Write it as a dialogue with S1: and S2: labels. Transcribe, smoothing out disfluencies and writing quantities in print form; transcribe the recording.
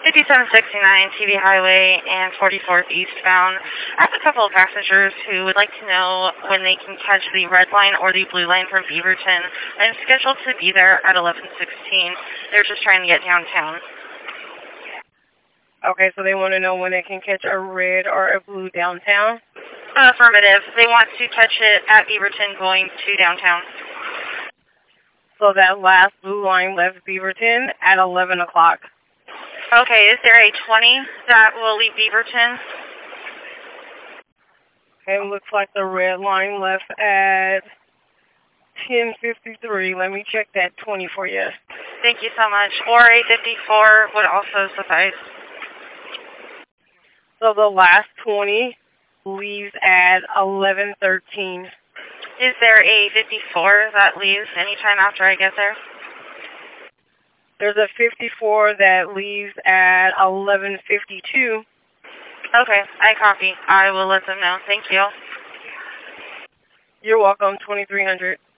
S1: 5769 TV Highway and 44th eastbound. I have a couple of passengers who would like to know when they can catch the red line or the blue line from Beaverton. I'm scheduled to be there at 11:16. They're just trying to get downtown.
S2: Okay, so they want to know when they can catch a red or a blue downtown?
S1: Affirmative. They want to catch it at Beaverton going to downtown.
S2: So that last blue line left Beaverton at 11 o'clock.
S1: Okay, is there a 20 that will leave Beaverton?
S2: Okay, it looks like the red line left at 10:53. Let me check that 20 for you.
S1: Thank you so much. Or a 54 would also suffice.
S2: So the last 20 leaves at 11:13.
S1: Is there a 54 that leaves anytime after I get there?
S2: There's a 54 that leaves at 11:52.
S1: Okay, I copy. I will let them know. Thank you.
S2: You're welcome, 2300.